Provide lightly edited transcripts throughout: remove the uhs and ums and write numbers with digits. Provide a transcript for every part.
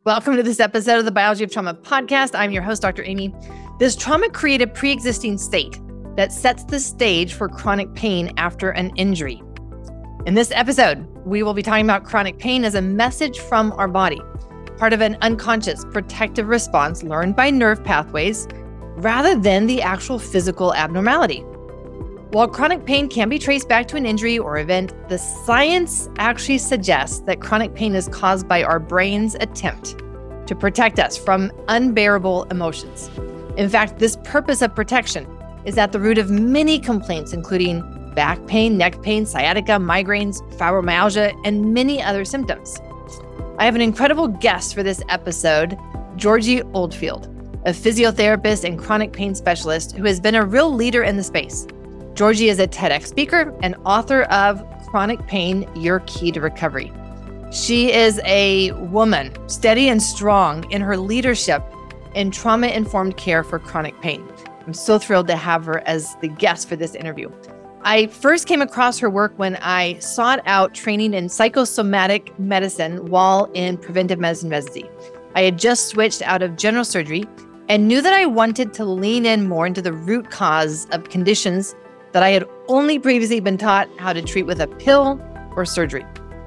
Welcome to this episode of the Biology of Trauma podcast. I'm your host, Dr. Amy. Does trauma create a pre-existing state that sets the stage for chronic pain after an injury? In this episode, we will be talking about chronic pain as a message from our body, part of an unconscious protective response learned by nerve pathways rather than the actual physical abnormality. While chronic pain can be traced back to an injury or event, the science actually suggests that chronic pain is caused by our brain's attempt to protect us from unbearable emotions. In fact, this purpose of protection is at the root of many complaints, including back pain, neck pain, sciatica, migraines, fibromyalgia, and many other symptoms. I have an incredible guest for this episode, Georgie Oldfield, a physiotherapist and chronic pain specialist who has been a real leader in the space. Georgie is a TEDx speaker and author of Chronic Pain, Your Key to Recovery. She is a woman, steady and strong in her leadership in trauma-informed care for chronic pain. I'm so thrilled to have her as the guest for this interview. I first came across her work when I sought out training in psychosomatic medicine while in preventive medicine residency. I had just switched out of general surgery and knew that I wanted to lean in more into the root cause of conditions that I had only previously been taught how to treat with a pill or surgery.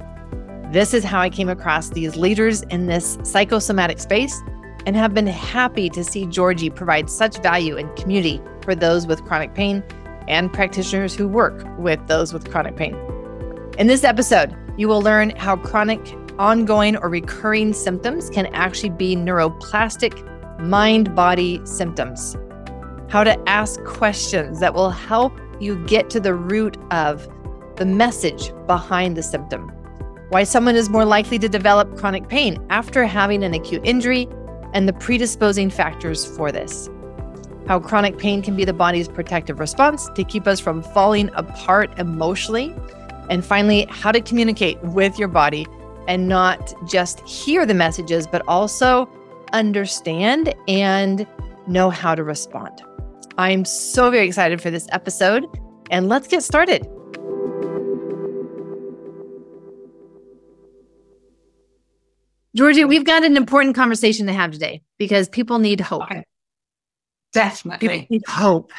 This is how I came across these leaders in this psychosomatic space and have been happy to see Georgie provide such value and community for those with chronic pain and practitioners who work with those with chronic pain. In this episode, you will learn how chronic, ongoing, or recurring symptoms can actually be neuroplastic mind-body symptoms, how to ask questions that will help you get to the root of the message behind the symptom, why someone is more likely to develop chronic pain after having an acute injury, and the predisposing factors for this, how chronic pain can be the body's protective response to keep us from falling apart emotionally, and finally, how to communicate with your body and not just hear the messages, but also understand and know how to respond. I'm so very excited for this episode, and let's get started. Georgie, we've got an important conversation to have today because people need hope. Okay. Definitely. People need hope.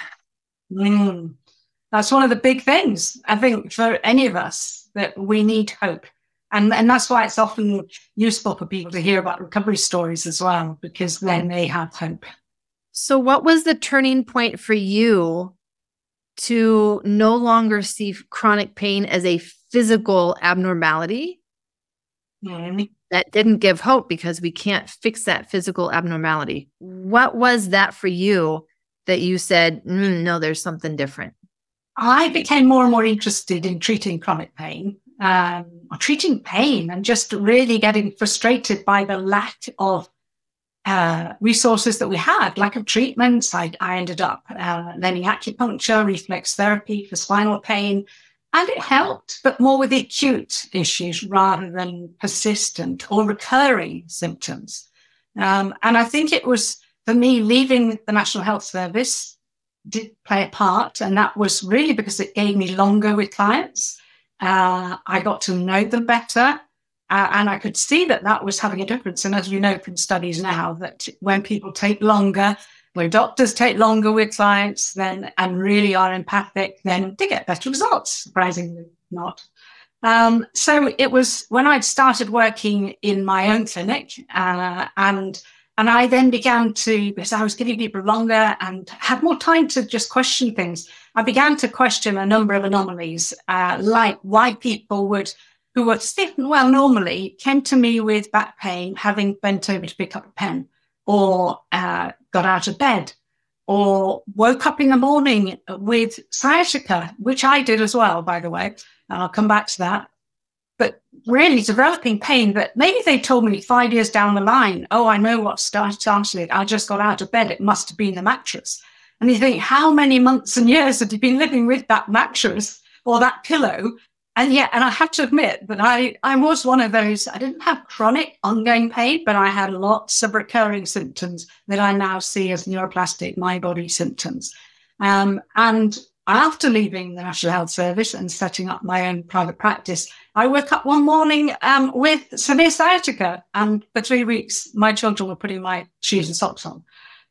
That's one of the big things, I think, for any of us, that we need hope. And that's why it's often useful for people to hear about recovery stories as well, because then they have hope. So what was the turning point for you to no longer see chronic pain as a physical abnormality that didn't give hope because we can't fix that physical abnormality? What was that for you that you said, no, there's something different? I became more and more interested in treating chronic pain, treating pain, and just really getting frustrated by the lack of resources that we had, lack of treatments. I ended up learning acupuncture, reflex therapy for spinal pain, and it helped, but more with the acute issues rather than persistent or recurring symptoms. And I think it was, for me, leaving the National Health Service did play a part, and that was really because it gave me longer with clients. I got to know them better. And I could see that that was having a difference. And as you know from studies now, that when people take longer, when doctors take longer with clients then and really are empathic, then they get better results, surprisingly not. So it was when I'd started working in my own clinic, and I then began to, because I was giving people longer and had more time to just question things, I began to question a number of anomalies, like why people who were stiff and well normally came to me with back pain, having bent over to pick up a pen, or got out of bed, or woke up in the morning with sciatica, which I did as well, by the way. I'll come back to that. But really developing pain that maybe they told me 5 years down the line, oh, I know what started it. I just got out of bed. It must have been the mattress. And you think, how many months and years have you been living with that mattress or that pillow? And I have to admit that I was one of those, I didn't have chronic ongoing pain, but I had lots of recurring symptoms that I now see as neuroplastic mind-body symptoms. And after leaving the National Health Service and setting up my own private practice, I woke up one morning with severe sciatica. And for 3 weeks, my children were putting my shoes and socks on.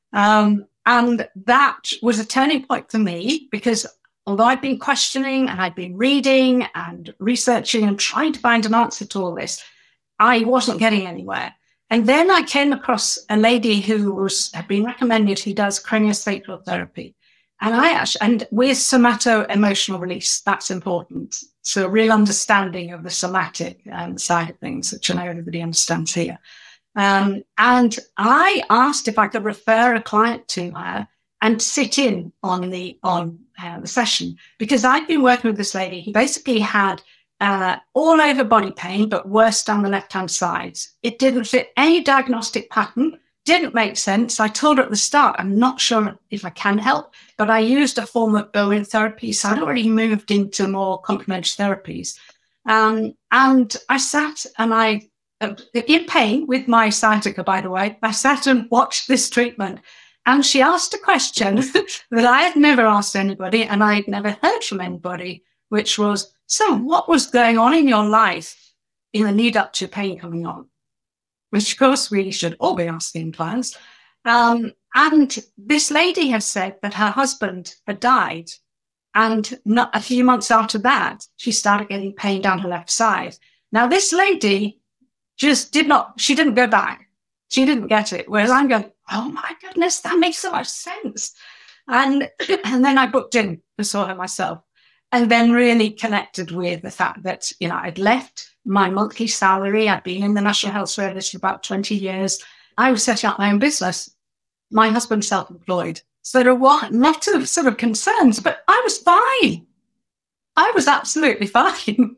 And that was a turning point for me, because although I'd been questioning and I'd been reading and researching and trying to find an answer to all this, I wasn't getting anywhere. And then I came across a lady who had been recommended, who does craniosacral therapy. And with somato-emotional release, that's important. So a real understanding of the somatic side of things, which I know everybody understands here. And I asked if I could refer a client to her and sit in on the session, because I'd been working with this lady who basically had all over body pain, but worse down the left-hand side. It didn't fit any diagnostic pattern, didn't make sense. I told her at the start, I'm not sure if I can help, but I used a form of Bowen therapy, so I'd already moved into more complementary therapies. And I sat and in pain with my sciatica, by the way, I sat and watched this treatment. And she asked a question that I had never asked anybody, and I had never heard from anybody, which was, so what was going on in your life in the lead up to pain coming on? Which, of course, we should all be asking clients. And this lady has said that her husband had died. And a few months after that, she started getting pain down her left side. Now, this lady just didn't go back. She didn't get it. Whereas I'm going, oh my goodness, that makes so much sense. And then I booked in and saw her myself, and then really connected with the fact that, I'd left my monthly salary. I'd been in the National Health Service for about 20 years. I was setting up my own business. My husband's self-employed. So there were a lot of sort of concerns, but I was fine. I was absolutely fine.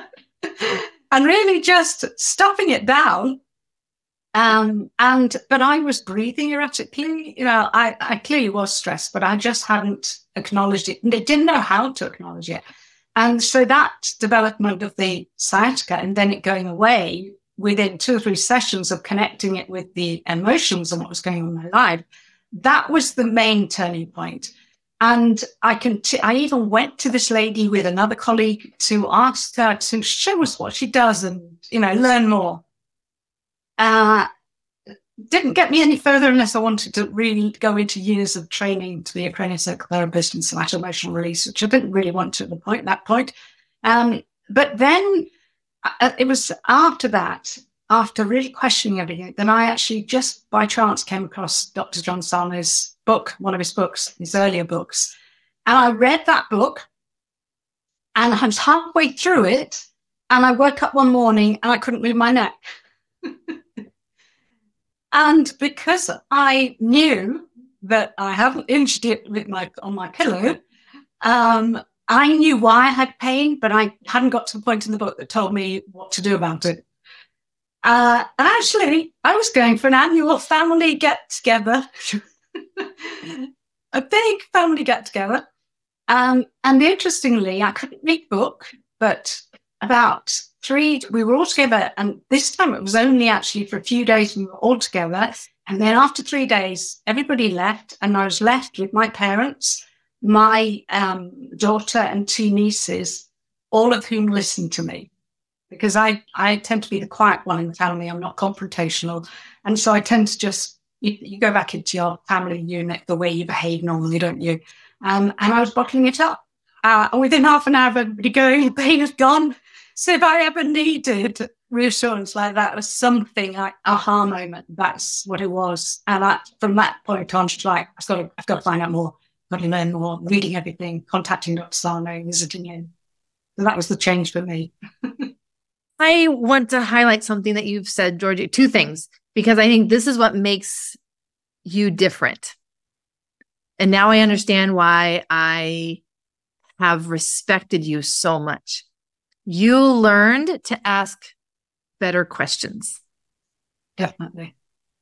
And really just stuffing it down. But I was breathing erratically. I clearly was stressed, but I just hadn't acknowledged it. I didn't know how to acknowledge it. And so that development of the sciatica and then it going away within 2 or 3 sessions of connecting it with the emotions and what was going on in my life, that was the main turning point. And I even went to this lady with another colleague to ask her to show us what she does and, learn more. Didn't get me any further unless I wanted to really go into years of training to be a craniosacral therapist and somato-emotional release, which I didn't really want to at that point. But then it was after that, after really questioning everything, then I actually just by chance came across Dr. John Sarno's book, one of his books, his earlier books. And I read that book and I was halfway through it and I woke up one morning and I couldn't move my neck. And because I knew that I hadn't inched it on my pillow, I knew why I had pain, but I hadn't got to the point in the book that told me what to do about it. And actually, I was going for an annual family get-together, a big family get-together. And interestingly, I couldn't read book, but about 3, we were all together. And this time it was only actually for a few days we were all together. And then after 3 days, everybody left. And I was left with my parents, my daughter and 2 nieces, all of whom listened to me. Because I tend to be the quiet one in the family. I'm not confrontational. And so I tend to just, you go back into your family unit the way you behave normally, don't you? And I was bottling it up. And within half an hour of everybody going, the pain is gone. So if I ever needed reassurance like that, was something like aha moment. That's what it was. And from that point on, just like, I've got to find out more, got to learn more, reading everything, contacting Dr. Sarno, visiting him. So that was the change for me. I want to highlight something that you've said, Georgie, 2 things, because I think this is what makes you different. And now I understand why I have respected you so much. You learned to ask better questions. Definitely.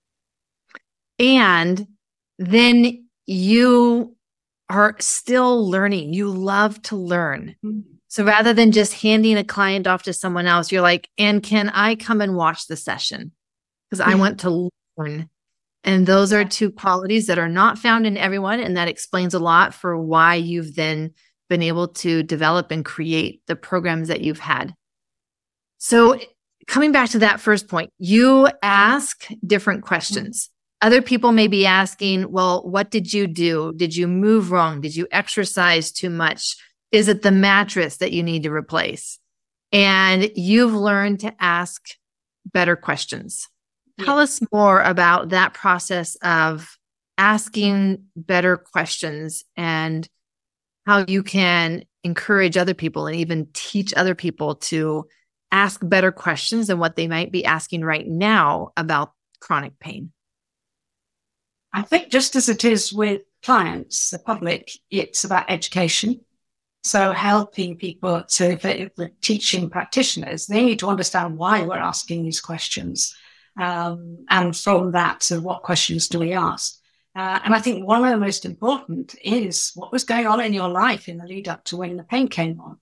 And then you are still learning. You love to learn. Mm-hmm. So rather than just handing a client off to someone else, you're like, and can I come and watch the session? Because I want to learn. And those are 2 qualities that are not found in everyone. And that explains a lot for why you've then been able to develop and create the programs that you've had. So coming back to that first point, you ask different questions. Other people may be asking, well, what did you do? Did you move wrong? Did you exercise too much? Is it the mattress that you need to replace? And you've learned to ask better questions. Yeah. Tell us more about that process of asking better questions and how you can encourage other people and even teach other people to ask better questions than what they might be asking right now about chronic pain. I think just as it is with clients, the public, it's about education. So helping people if we're teaching practitioners, they need to understand why we're asking these questions. And from that, so what questions do we ask? And I think one of the most important is what was going on in your life in the lead up to when the pain came on.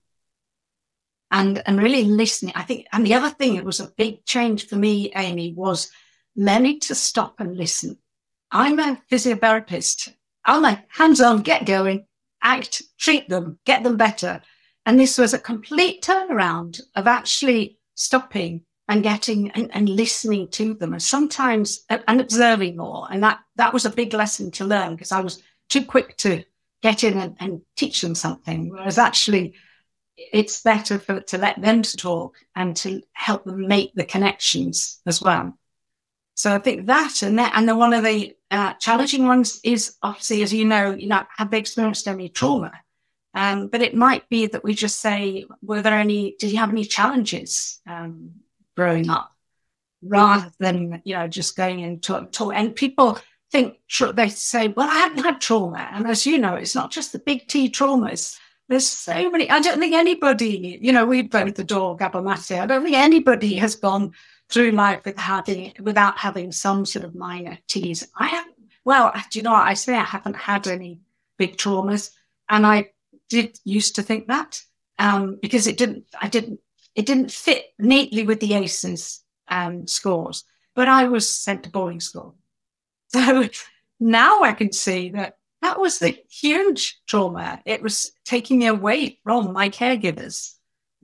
And really listening. I think, and the other thing, it was a big change for me, Amy, was learning to stop and listen. I'm a physiotherapist. I'm like, hands on, get going, act, treat them, get them better. And this was a complete turnaround of actually stopping and getting and listening to them, and sometimes and observing more. And that was a big lesson to learn, because I was too quick to get in and teach them something. Whereas actually it's better to let them talk and to help them make the connections as well. So I think that and then one of the challenging ones is obviously, as you know, have they experienced any trauma? But it might be that we just say, did you have any challenges growing up? Rather than, just going into talk. And people think, they say, well, I haven't had trauma. And as you know, it's not just the big T traumas. There's so many. I don't think anybody, we both adore Gabor Mate. I don't think anybody has gone through life without having some sort of minor T's. I haven't. Well, do you know what I say? I haven't had any big traumas, and I used to think that because it didn't fit neatly with the ACEs scores. But I was sent to boarding school, so now I can see that was the huge trauma. It was taking me away from my caregivers.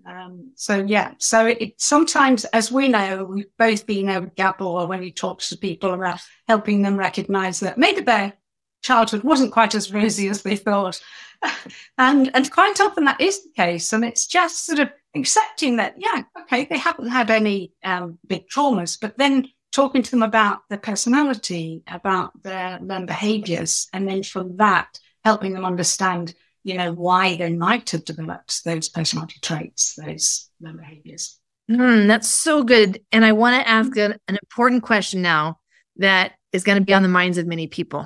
So it sometimes, as we know, we've both been there with Gabor when he talks to people about helping them recognize that maybe their childhood wasn't quite as rosy as they thought. and quite often that is the case. And it's just sort of accepting that, they haven't had any big traumas, but then talking to them about their personality, about their behaviors, and then from that, helping them understand why they might have developed those personality traits, those behaviors. That's so good. And I want to ask an important question now that is going to be on the minds of many people.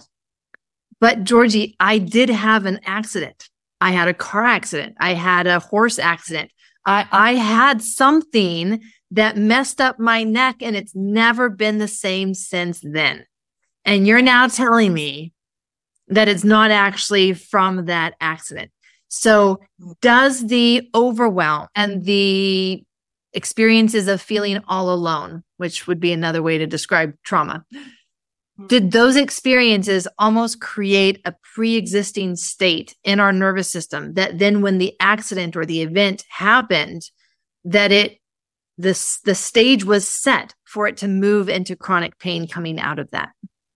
But Georgie, I did have an accident. I had a car accident. I had a horse accident. I had something that messed up my neck, and it's never been the same since then. And you're now telling me that it's not actually from that accident. So does the overwhelm and the experiences of feeling all alone, which would be another way to describe trauma, did those experiences almost create a pre-existing state in our nervous system that then when the accident or the event happened, that the stage was set for it to move into chronic pain coming out of that?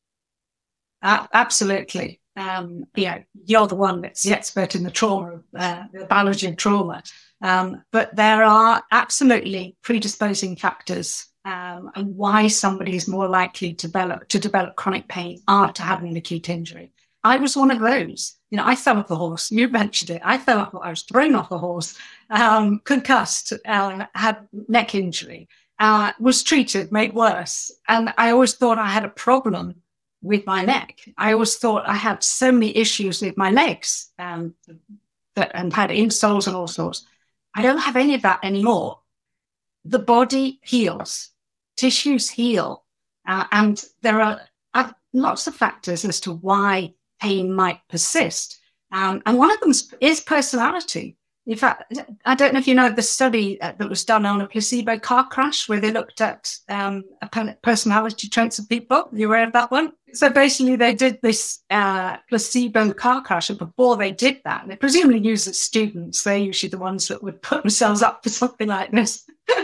Absolutely. You're the one that's the expert in the trauma, the biology of trauma. But there are absolutely predisposing factors and why somebody is more likely to develop chronic pain after having an acute injury. I was one of those. I fell off a horse. You mentioned it. I was thrown off a horse, concussed, had neck injury, was treated, made worse. And I always thought I had a problem with my neck. I always thought I had so many issues with my legs and had insoles and all sorts. I don't have any of that anymore. The body heals, tissues heal, and there are lots of factors as to why pain might persist. And one of them is personality. In fact, I don't know if you know the study that was done on a placebo car crash where they looked at personality traits of people. You aware of that one? So basically they did this placebo car crash, and before they did that, they presumably used as students. They're usually the ones that would put themselves up for something like this.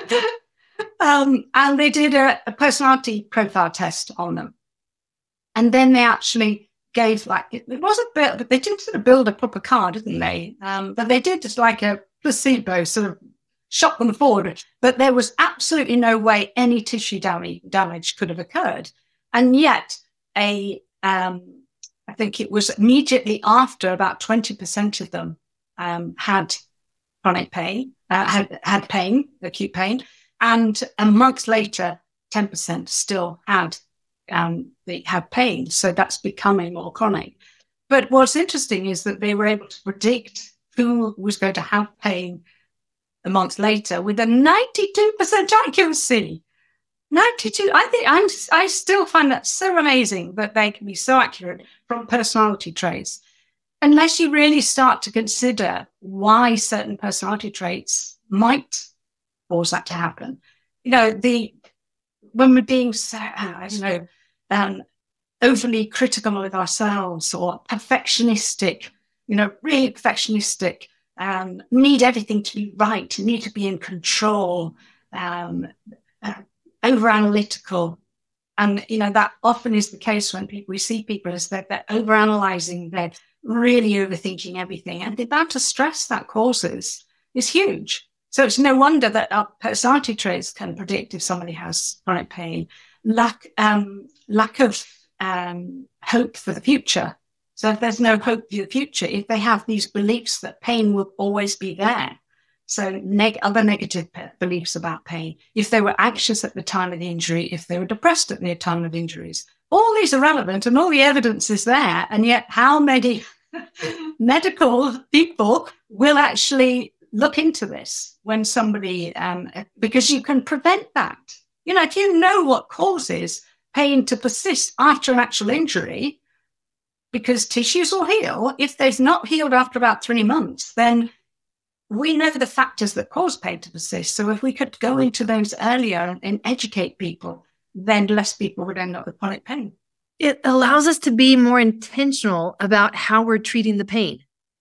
And they did a personality profile test on them. And then they actually gave it wasn't built, but they did sort of build a proper car, didn't they? But they did just like a placebo, sort of shot them forward. But there was absolutely no way any tissue damage could have occurred. And yet, I think it was immediately after, about 20% of them had chronic pain, had pain, acute pain, and a month later, 10% still had. They have pain, so that's becoming more chronic. But what's interesting is that they were able to predict who was going to have pain a month later with a 92% accuracy. 92. I still find that so amazing that they can be so accurate from personality traits, unless you really start to consider why certain personality traits might cause that to happen. When we're being so, overly critical with ourselves or perfectionistic, really perfectionistic, need everything to be right, need to be in control, over-analytical. And, that often is the case when we see people as they're over-analyzing, they're really overthinking everything. And the amount of stress that causes is huge. So it's no wonder that our personality traits can predict if somebody has chronic pain. Lack of hope for the future. So if there's no hope for the future, if they have these beliefs that pain will always be there, so other negative beliefs about pain, if they were anxious at the time of the injury, if they were depressed at the time of injuries, all these are relevant and all the evidence is there. And yet how many medical people will actually look into this when somebody, because you can prevent that. If you know what causes pain to persist after an actual injury, because tissues will heal, if they've not healed after about 3 months, then we know the factors that cause pain to persist. So if we could go into those earlier and educate people, then less people would end up with chronic pain. It allows us to be more intentional about how we're treating the pain.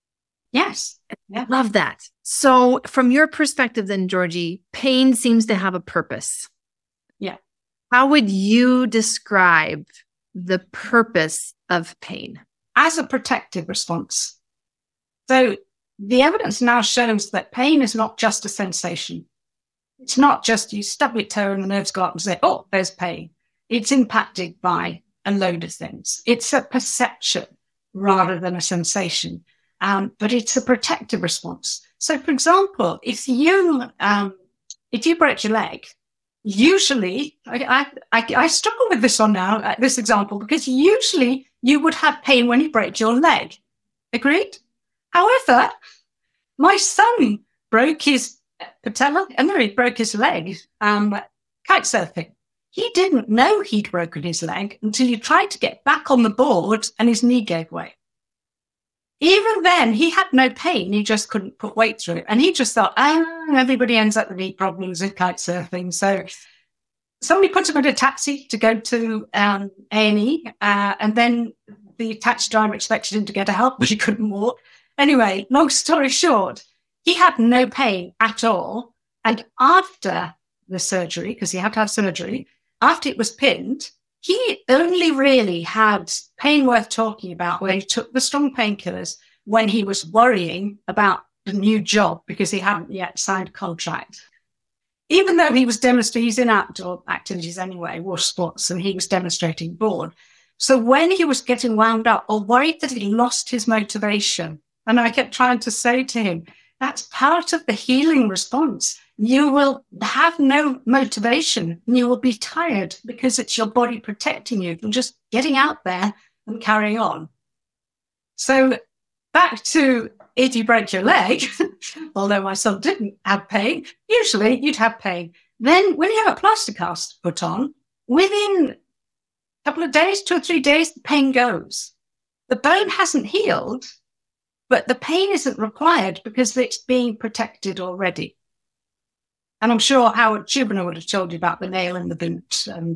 Yes. Yeah. Love that. So from your perspective then, Georgie, pain seems to have a purpose. Yeah. How would you describe the purpose of pain? As a protective response. So the evidence now shows that pain is not just a sensation. It's not just you stub your toe and the nerves go up and say, oh, there's pain. It's impacted by a load of things. It's a perception rather than a sensation. But it's a protective response. So, for example, if you break your leg, usually, I struggle with this one now, this example, because usually you would have pain when you break your leg. Agreed? However, my son broke his patella and then he broke his leg kite surfing. He didn't know he'd broken his leg until he tried to get back on the board and his knee gave way. Even then, he had no pain. He just couldn't put weight through it. And he just thought, everybody ends up with knee problems with kite surfing. So somebody put him in a taxi to go to A&E. And then the taxi driver expected him to get help, but he couldn't walk. Anyway, long story short, he had no pain at all. And after the surgery, because he had to have surgery, after it was pinned, he only really had pain worth talking about when he took the strong painkillers when he was worrying about the new job because he hadn't yet signed a contract. Even though he was demonstrating, he's in outdoor activities anyway, water sports, and he was demonstrating board. So when he was getting wound up or worried that he lost his motivation, and I kept trying to say to him, that's part of the healing response. You will have no motivation. You will be tired because it's your body protecting you from just getting out there and carrying on. So back to if you break your leg, although my son didn't have pain, usually you'd have pain. Then when you have a plaster cast put on, within a couple of days, 2 or 3 days, the pain goes. The bone hasn't healed, but the pain isn't required because it's being protected already. And I'm sure Howard Chibnall would have told you about the nail in the boot and,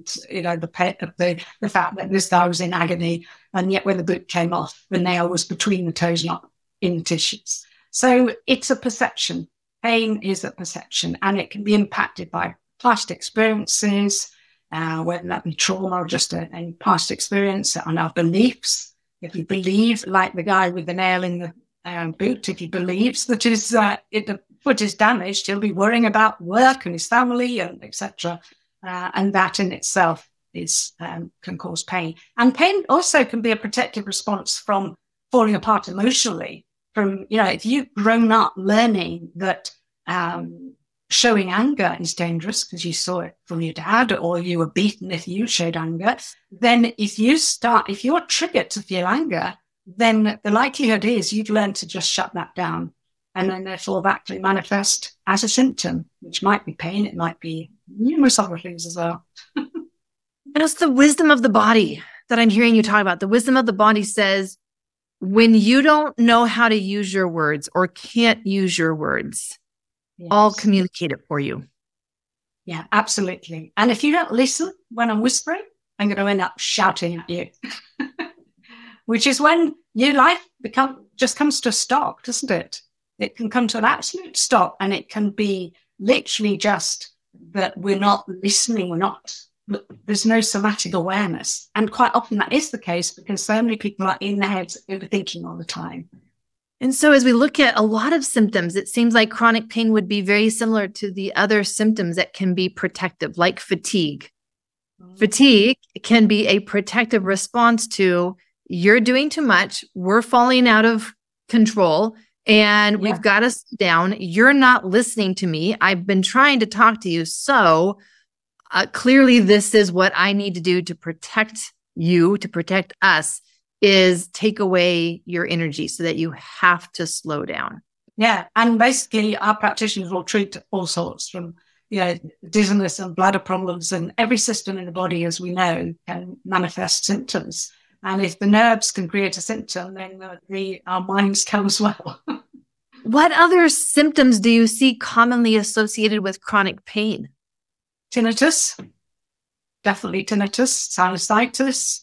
the fact that this guy was in agony. And yet when the boot came off, the nail was between the toes, not in the tissues. So it's a perception. Pain is a perception, and it can be impacted by past experiences, whether that be trauma or just a past experience, and our beliefs. If you believe, like the guy with the nail in the boot, if he believes that the foot is damaged, he'll be worrying about work and his family and etc. And that in itself can cause pain. And pain also can be a protective response from falling apart emotionally. From, if you've grown up learning that showing anger is dangerous because you saw it from your dad, or you were beaten if you showed anger, then if you're triggered to feel anger, then the likelihood is you've learned to just shut that down. And then therefore that can manifest as a symptom, which might be pain. It might be numerous other things as well. And it's the wisdom of the body that I'm hearing you talk about. The wisdom of the body says, when you don't know how to use your words or can't use your words, yes, I'll communicate it for you. Yeah, absolutely. And if you don't listen when I'm whispering, I'm going to end up shouting at you, which is when your life just comes to a stop, doesn't it? It can come to an absolute stop, and it can be literally just that we're not listening, there's no somatic awareness. And quite often that is the case because so many people are in their heads overthinking all the time. And so as we look at a lot of symptoms, it seems like chronic pain would be very similar to the other symptoms that can be protective, like fatigue. Mm-hmm. Fatigue can be a protective response to, you're doing too much, we're falling out of control, and we've got to sit down. You're not listening to me. I've been trying to talk to you. So clearly this is what I need to do to protect you, to protect us, is take away your energy so that you have to slow down. Yeah. And basically our practitioners will treat all sorts from, dizziness and bladder problems, and every system in the body, as we know, can manifest symptoms. And if the nerves can create a symptom, then our minds can as well. What other symptoms do you see commonly associated with chronic pain? Tinnitus, definitely tinnitus, sinusitis,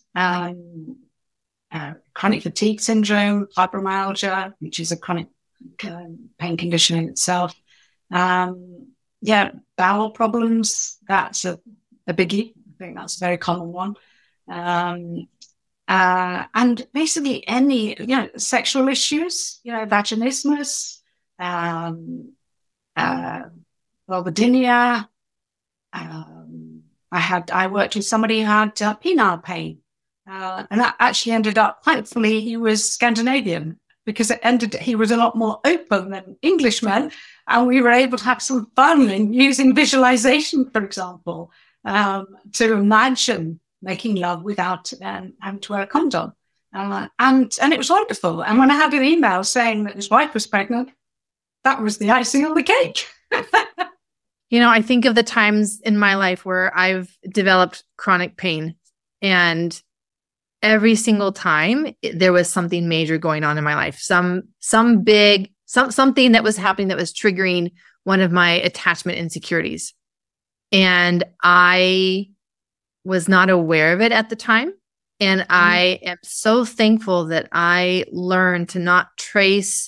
chronic fatigue syndrome, fibromyalgia, which is a chronic pain condition in itself. Bowel problems, that's a biggie. I think that's a very common one. And basically any, sexual issues, vaginismus, vulvodynia. I worked with somebody who had penile pain. And that actually ended up, thankfully, he was Scandinavian, because he was a lot more open than Englishmen. And we were able to have some fun in using visualization, for example, to imagine making love without having to wear a condom. And it was wonderful. And when I had an email saying that his wife was pregnant, that was the icing on the cake. I think of the times in my life where I've developed chronic pain, and every single time there was something major going on in my life, something that was happening that was triggering one of my attachment insecurities. And I was not aware of it at the time. And I am so thankful that I learned to not chase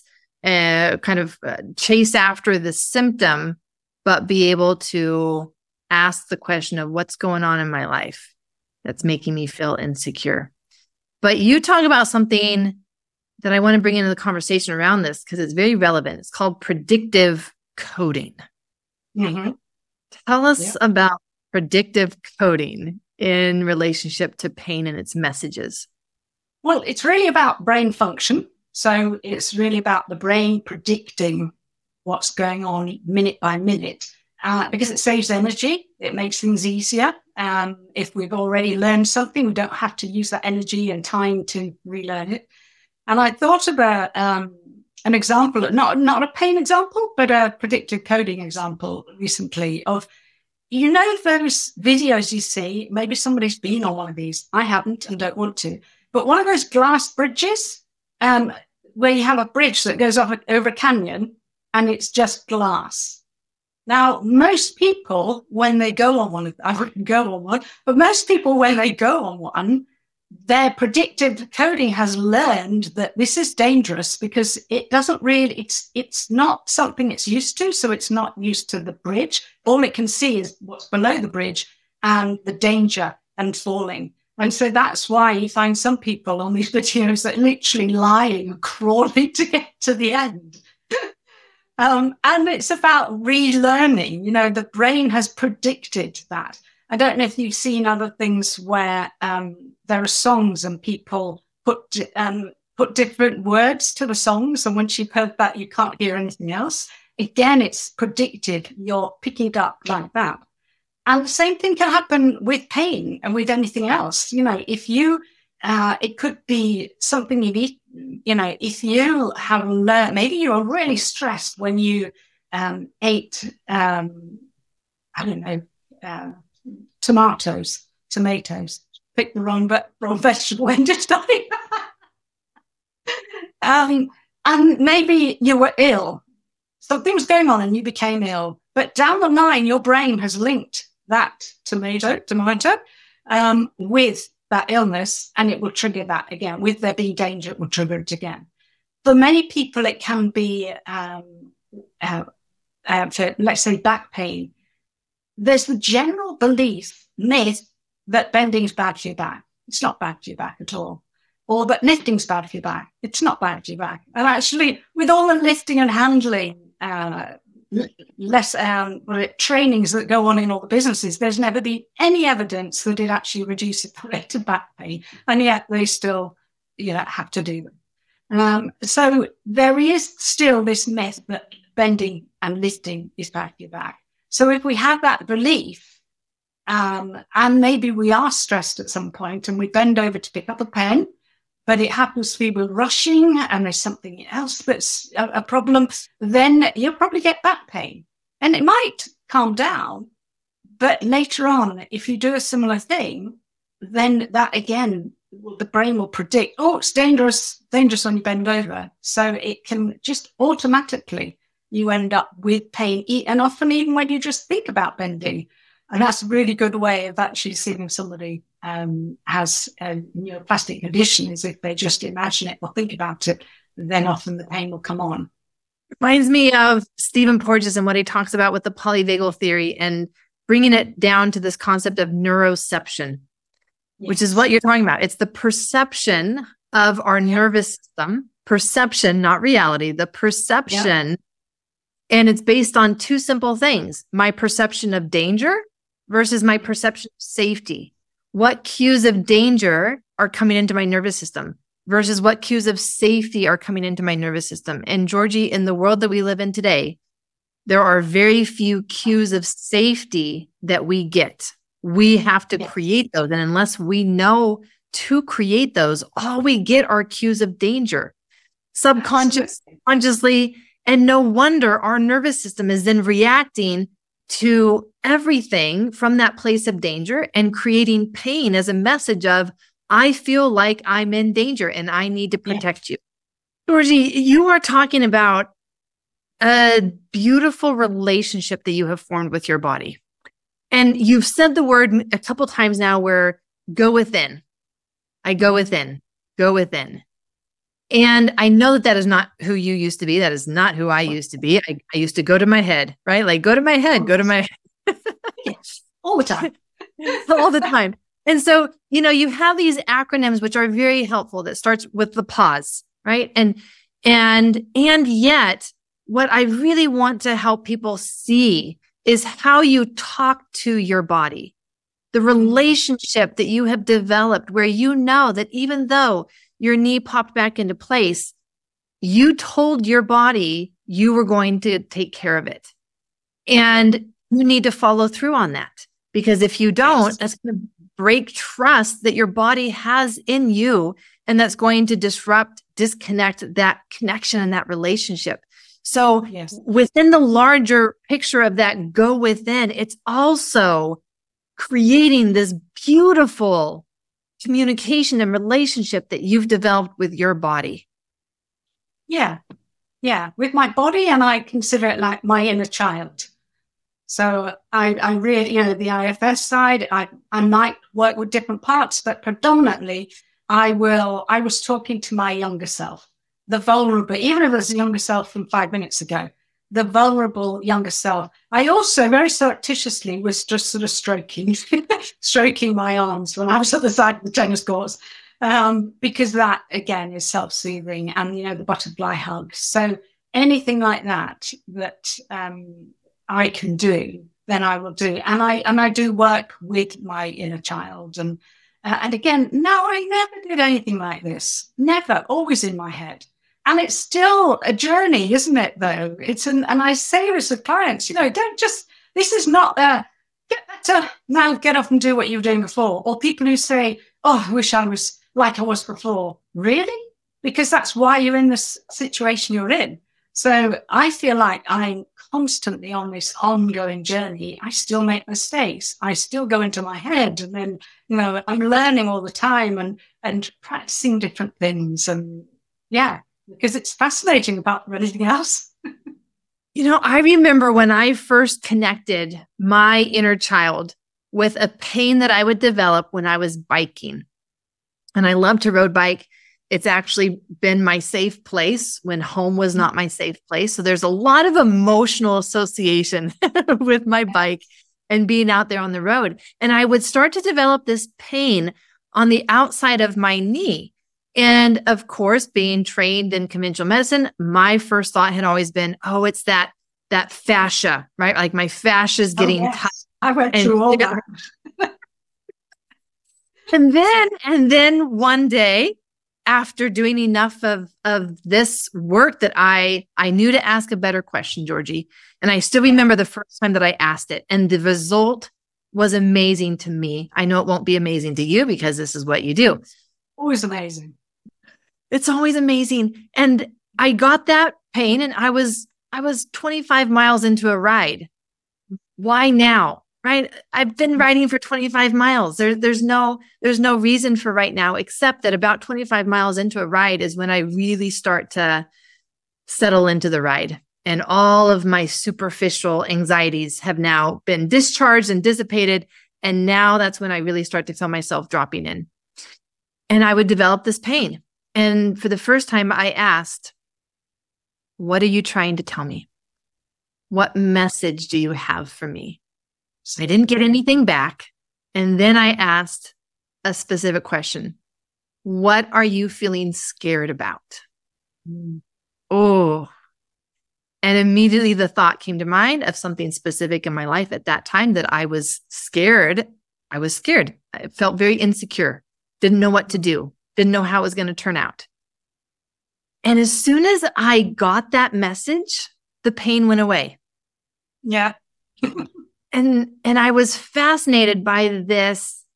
after the symptom, but be able to ask the question of what's going on in my life that's making me feel insecure. But you talk about something that I want to bring into the conversation around this because it's very relevant. It's called predictive coding. Mm-hmm. Tell us about predictive coding in relationship to pain and its messages. Well, it's really about brain function. So it's really about the brain predicting what's going on minute by minute, because it saves energy. It makes things easier. If we've already learned something, we don't have to use that energy and time to relearn it. And I thought about an example, not a pain example, but a predictive coding example recently of, those videos you see, maybe somebody's been on one of these. I haven't and don't want to. But one of those glass bridges, where you have a bridge that goes over a canyon and it's just glass. Now, most people, when they go on one, I wouldn't go on one, but most people, when they go on one, their predictive coding has learned that this is dangerous because it doesn't really, it's not something it's used to. So it's not used to the bridge. All it can see is what's below the bridge and the danger and falling. And so that's why you find some people on these videos that are literally lying and crawling to get to the end. And it's about relearning. The brain has predicted that. I don't know if you've seen other things where there are songs and people put different words to the songs. And once you've heard that, you can't hear anything else. Again, it's predicted. You're picking it up like that. And the same thing can happen with pain and with anything else. If you, it could be something you've eaten. If you have learned, maybe you're really stressed when you ate, tomatoes, picked the wrong vegetable and just died. And maybe you were ill. Something was going on and you became ill. But down the line, your brain has linked that tomato, with that illness, and it will trigger that again. With there being danger, it will trigger it again. For many people, it can be, for, let's say, back pain. There's the general myth that bending is bad for your back. It's not bad for your back at all. Or that lifting's bad for your back. It's not bad for your back. And actually, with all the lifting and handling, trainings that go on in all the businesses, there's never been any evidence that it actually reduces the rate of back pain, and yet they still, have to do them. So there is still this myth that bending and lifting is bad for your back. So if we have that belief, and maybe we are stressed at some point, and we bend over to pick up a pen, but it happens to be we're rushing and there's something else that's a problem, then you'll probably get back pain. And it might calm down, but later on, if you do a similar thing, then that again, the brain will predict, it's dangerous when you bend over. So it can just automatically, you end up with pain, and often even when you just think about bending. And that's a really good way of actually seeing somebody has a neuroplastic condition, is if they just imagine it or think about it, then often the pain will come on. Reminds me of Stephen Porges and what he talks about with the polyvagal theory and bringing it down to this concept of neuroception, which is what you're talking about. It's the perception of our nervous system, perception, not reality, the perception. Yep. And it's based on two simple things: my perception of danger versus my perception of safety. What cues of danger are coming into my nervous system versus what cues of safety are coming into my nervous system. And Georgie, in the world that we live in today, there are very few cues of safety that we get. We have to create those. And unless we know to create those, all we get are cues of danger, subconsciously. And no wonder our nervous system is then reacting to everything from that place of danger and creating pain as a message of, I feel like I'm in danger and I need to protect you. Georgie, you are talking about a beautiful relationship that you have formed with your body. And you've said the word a couple times now where go within. I go within, go within. And I know that is not who you used to be. That is not who I used to be. I used to go to my head, right? Like go to my head, go to my yes, all the time. All the time. And so, you have these acronyms, which are very helpful, that starts with the pause, right? And yet what I really want to help people see is how you talk to your body, the relationship that you have developed where you know that even though your knee popped back into place, you told your body you were going to take care of it. And you need to follow through on that, because if you don't, that's going to break trust that your body has in you. And that's going to disconnect that connection and that relationship. So within the larger picture of that go within, it's also creating this beautiful communication and relationship that you've developed with your body. Yeah. Yeah. With my body, and I consider it like my inner child. So I really, the IFS side, I might work with different parts, but predominantly I was talking to my younger self, the vulnerable, even if it was the younger self from 5 minutes ago, the vulnerable younger self. I also very surreptitiously was just sort of stroking my arms when I was at the side of the tennis courts, because that again is self-soothing, and, the butterfly hug. So anything like that I can do, then I will do. And I do work with my inner child. And again, no, I never did anything like this. Never, always in my head. And it's still a journey, isn't it, though? And I say this to clients, don't just, this is not get better, now get off and do what you were doing before. Or people who say, oh, I wish I was like I was before. Really? Because that's why you're in this situation you're in. So I feel like I'm constantly on this ongoing journey. I still make mistakes. I still go into my head, and then, I'm learning all the time and practicing different things. And yeah, because it's fascinating about everything else. I remember when I first connected my inner child with a pain that I would develop when I was biking. And I love to road bike. It's actually been my safe place when home was not my safe place. So there's a lot of emotional association with my bike and being out there on the road. And I would start to develop this pain on the outside of my knee. And of course, being trained in conventional medicine, my first thought had always been, oh, it's that fascia, right? Like my fascia is getting tight. I went through all that. And then one day, after doing enough of this work, that I knew to ask a better question, Georgie. And I still remember the first time that I asked it, and the result was amazing to me. I know it won't be amazing to you because this is what you do. Always amazing. It's always amazing. And I got that pain, and I was 25 miles into a ride. Why now? Right? I've been riding for 25 miles. There's no reason for right now, except that about 25 miles into a ride is when I really start to settle into the ride. And all of my superficial anxieties have now been discharged and dissipated. And now that's when I really start to feel myself dropping in. And I would develop this pain. And for the first time, I asked, what are you trying to tell me? What message do you have for me? I didn't get anything back. And then I asked a specific question. What are you feeling scared about? Oh. And immediately the thought came to mind of something specific in my life at that time that I was scared. I was scared. I felt very insecure. Didn't know what to do. Didn't know how it was going to turn out. And as soon as I got that message, the pain went away. Yeah. And I was fascinated by this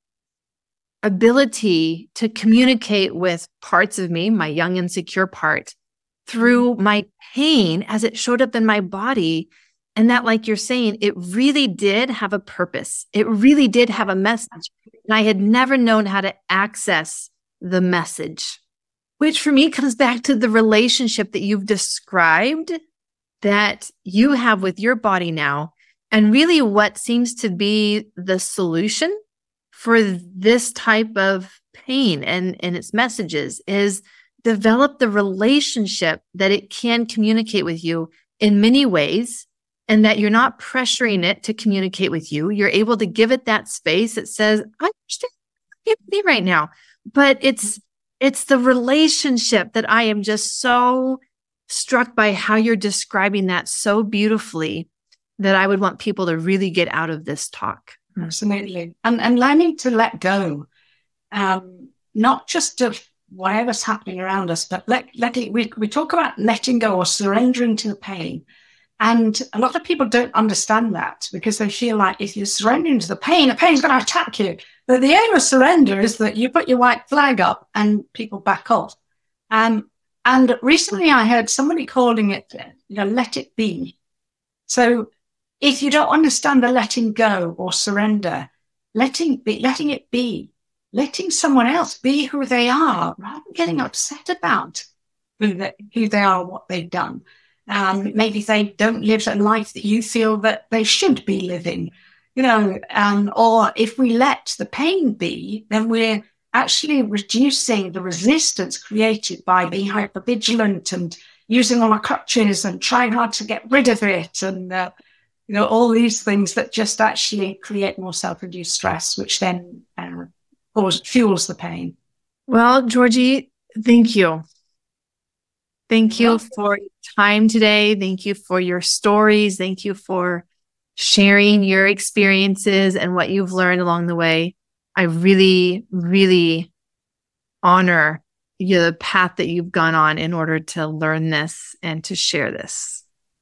ability to communicate with parts of me, my young, insecure part, through my pain as it showed up in my body. And that, like you're saying, it really did have a purpose. It really did have a message. And I had never known how to access the message, which for me comes back to the relationship that you've described that you have with your body now. And really what seems to be the solution for this type of pain and its messages is develop the relationship that it can communicate with you in many ways, and that you're not pressuring it to communicate with you. You're able to give it that space that says, I understand you right now, but it's the relationship that I am just so struck by how you're describing that so beautifully, that I would want people to really get out of this talk. Absolutely. And learning to let go, not just of whatever's happening around us, but we talk about letting go or surrendering to the pain. And a lot of people don't understand that because they feel like if you're surrendering to the pain's going to attack you. But the aim of surrender is that you put your white flag up and people back off. And recently I heard somebody calling it, let it be. So if you don't understand the letting go or surrender, letting it be, letting someone else be who they are, rather than getting upset about who they are, what they've done. Maybe they don't live a life that you feel that they should be living, or if we let the pain be, then we're actually reducing the resistance created by being hypervigilant and using all our crutches and trying hard to get rid of it. And, all these things that just actually create more self-induced stress, which then fuels the pain. Well, Georgie, thank you. Thank you for your time today. Thank you for your stories. Thank you for sharing your experiences and what you've learned along the way. I really, really honor the path that you've gone on in order to learn this and to share this.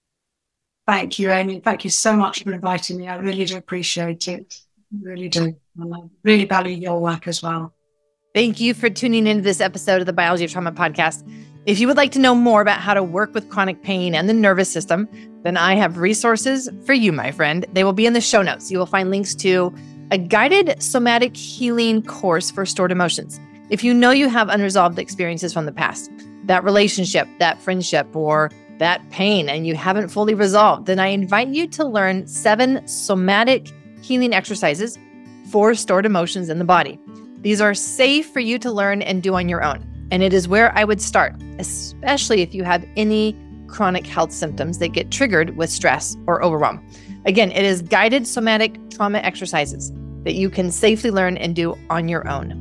Thank you, Amy. Thank you so much for inviting me. I really do appreciate it. I really do. And I really value your work as well. Thank you for tuning into this episode of the Biology of Trauma podcast. If you would like to know more about how to work with chronic pain and the nervous system, then I have resources for you, my friend. They will be in the show notes. You will find links to a guided somatic healing course for stored emotions. If you know you have unresolved experiences from the past, that relationship, that friendship, or that pain, and you haven't fully resolved, then I invite you to learn 7 somatic healing exercises for stored emotions in the body. These are safe for you to learn and do on your own. And it is where I would start, especially if you have any chronic health symptoms that get triggered with stress or overwhelm. Again, it is guided somatic trauma exercises that you can safely learn and do on your own.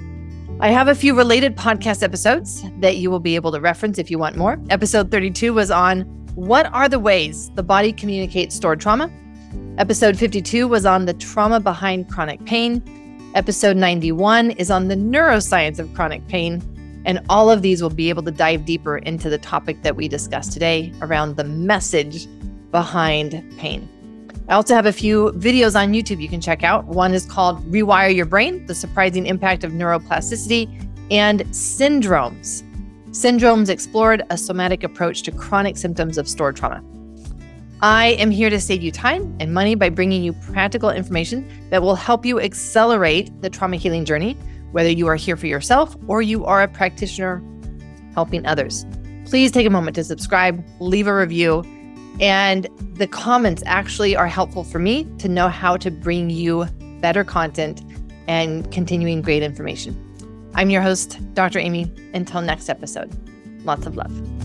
I have a few related podcast episodes that you will be able to reference if you want more. Episode 32 was on what are the ways the body communicates stored trauma. Episode 52 was on the trauma behind chronic pain. Episode 91 is on the neuroscience of chronic pain. And all of these will be able to dive deeper into the topic that we discussed today around the message behind pain. I also have a few videos on YouTube you can check out. One is called Rewire Your Brain, the surprising impact of neuroplasticity, and Syndromes. Syndromes explored a somatic approach to chronic symptoms of stored trauma. I am here to save you time and money by bringing you practical information that will help you accelerate the trauma healing journey, whether you are here for yourself or you are a practitioner helping others. Please take a moment to subscribe, leave a review, and the comments actually are helpful for me to know how to bring you better content and continuing great information. I'm your host, Dr. Amy. Until next episode, lots of love.